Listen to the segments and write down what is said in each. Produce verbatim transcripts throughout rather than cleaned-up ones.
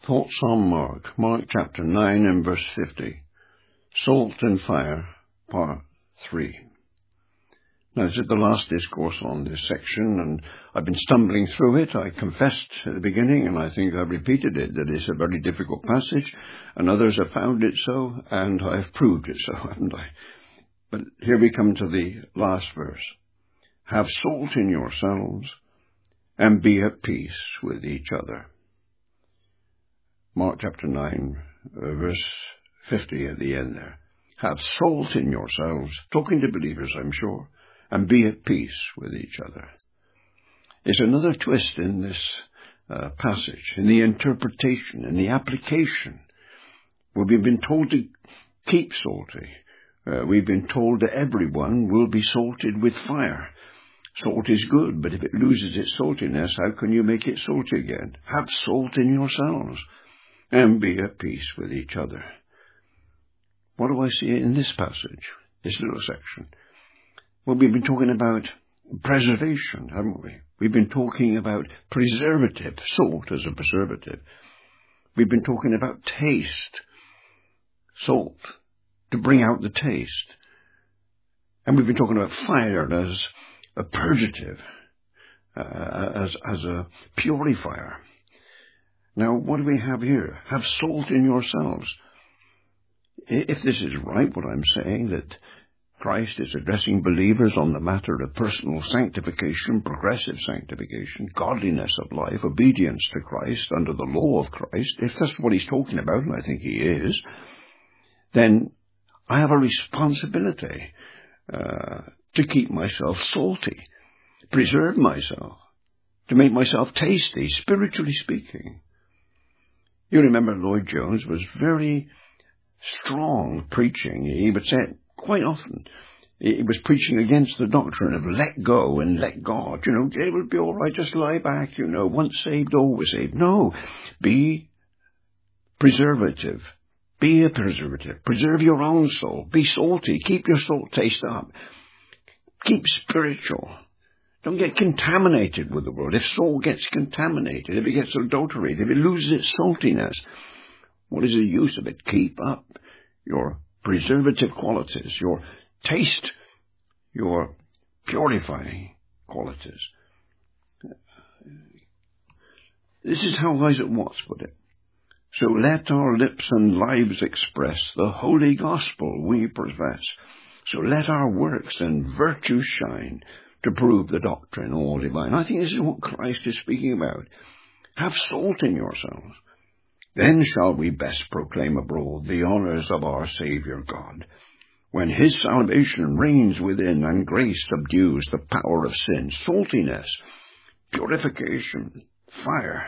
Thoughts on Mark, Mark chapter nine and verse fifty. Salt and fire, part three. Now, this is the last discourse on this section, and I've been stumbling through it. I confessed at the beginning, and I think I repeated it, that it's a very difficult passage, and others have found it so, and I have proved it so, haven't I? But here we come to the last verse. Have salt in yourselves, and be at peace with each other. Mark chapter nine, uh, verse fifty at the end there. Have salt in yourselves, talking to believers, I'm sure, and be at peace with each other. It's another twist in this uh, passage, in the interpretation, in the application, where we've been told to keep salty. Uh, we've been told that everyone will be salted with fire. Salt is good, but if it loses its saltiness, how can you make it salty again? Have salt in yourselves, and be at peace with each other. What do I see in this passage, this little section? Well, we've been talking about preservation, haven't we? We've been talking about preservative, salt as a preservative. We've been talking about taste, salt, to bring out the taste. And we've been talking about fire as a purgative, uh, as, as a purifier. Now, what do we have here? Have salt in yourselves. If this is right, what I'm saying, that Christ is addressing believers on the matter of personal sanctification, progressive sanctification, godliness of life, obedience to Christ under the law of Christ, if that's what he's talking about, and I think he is, then I have a responsibility uh, to keep myself salty, preserve myself, to make myself tasty, spiritually speaking. You remember Lloyd Jones was very strong preaching. He would say it quite often. He was preaching against the doctrine of let go and let God. You know, it will be all right, just lie back, you know, once saved, always saved. No, be preservative. Be a preservative. Preserve your own soul. Be salty. Keep your salt taste up. Keep spiritual. Don't get contaminated with the world. If soul gets contaminated, if it gets adulterated, if it loses its saltiness, what is the use of it? Keep up your preservative qualities, your taste, your purifying qualities. This is how Isaac Watts put it. So let our lips and lives express the holy gospel we profess. So let our works and virtues shine to prove the doctrine all divine. I think this is what Christ is speaking about. Have salt in yourselves. Then shall we best proclaim abroad the honours of our Saviour God, when his salvation reigns within and grace subdues the power of sin, saltiness, purification, fire.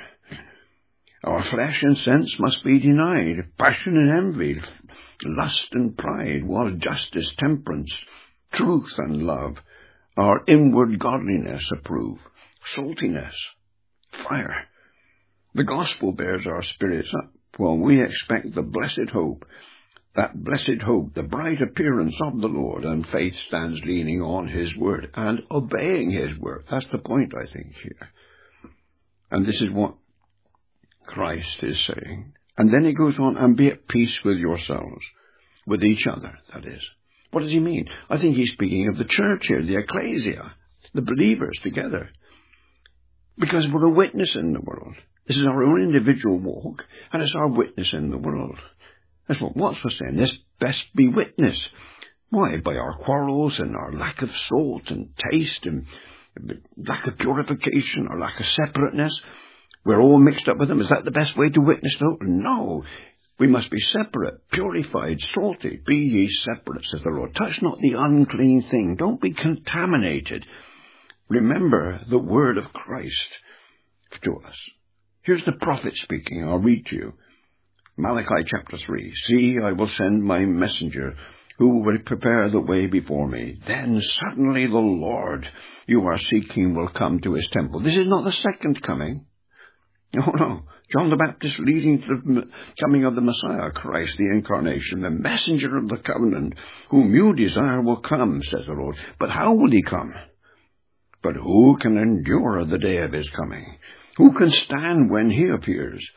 Our flesh and sense must be denied, passion and envy, lust and pride, while justice, temperance, truth and love, our inward godliness approve, saltiness, fire. The gospel bears our spirits up while we expect the blessed hope, that blessed hope, the bright appearance of the Lord, and faith stands leaning on his word and obeying his word. That's the point, I think, here. And this is what Christ is saying. And then he goes on, and be at peace with yourselves, with each other, that is. What does he mean? I think he's speaking of the church here, the ecclesia, the believers together. Because we're a witness in the world. This is our own individual walk, and it's our witness in the world. That's what Watts was saying. Let's best be witness. Why? By our quarrels and our lack of salt and taste and lack of purification, our lack of separateness. We're all mixed up with them. Is that the best way to witness? No. No. We must be separate, purified, salty. Be ye separate, says the Lord. Touch not the unclean thing. Don't be contaminated. Remember the word of Christ to us. Here's the prophet speaking. I'll read to you. Malachi chapter three. See, I will send my messenger who will prepare the way before me. Then suddenly the Lord you are seeking will come to his temple. This is not the second coming. No, no. John the Baptist leading to the coming of the Messiah, Christ, the incarnation, the messenger of the covenant, whom you desire will come, says the Lord. But how will he come? But who can endure the day of his coming? Who can stand when he appears?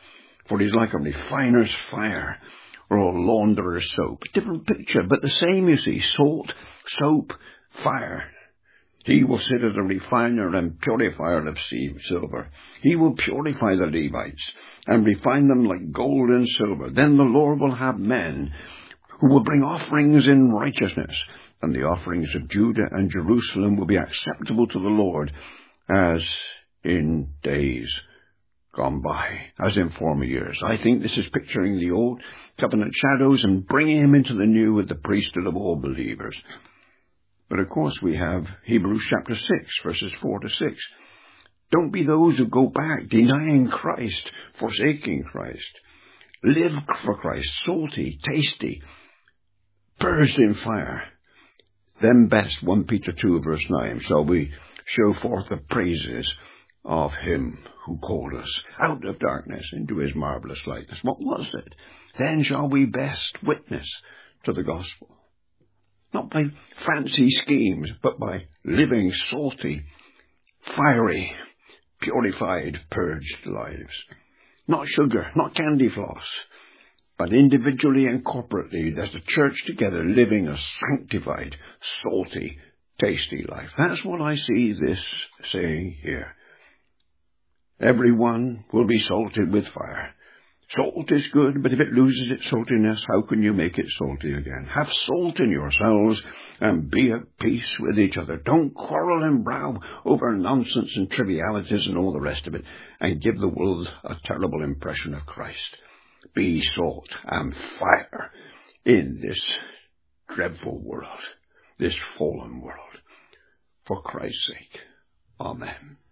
For he's like a refiner's fire or a launderer's soap. Different picture, but the same, you see. Salt, soap, fire. He will sit as a refiner and purifier of silver. He will purify the Levites and refine them like gold and silver. Then the Lord will have men who will bring offerings in righteousness, and the offerings of Judah and Jerusalem will be acceptable to the Lord as in days gone by, as in former years. I think this is picturing the old covenant shadows and bringing him into the new with the priesthood of all believers. But of course we have Hebrews chapter six, verses four to six. Don't be those who go back, denying Christ, forsaking Christ. Live for Christ, salty, tasty, purged in fire. Then best, First Peter two, verse nine, shall we show forth the praises of him who called us out of darkness into his marvelous likeness. What was it? Then shall we best witness to the gospel. Not by fancy schemes, but by living, salty, fiery, purified, purged lives. Not sugar, not candy floss, but individually and corporately, there's a church together living a sanctified, salty, tasty life. That's what I see this saying here. Everyone will be salted with fire. Salt is good, but if it loses its saltiness, how can you make it salty again? Have salt in yourselves and be at peace with each other. Don't quarrel and row over nonsense and trivialities and all the rest of it, and give the world a terrible impression of Christ. Be salt and fire in this dreadful world, this fallen world, for Christ's sake. Amen.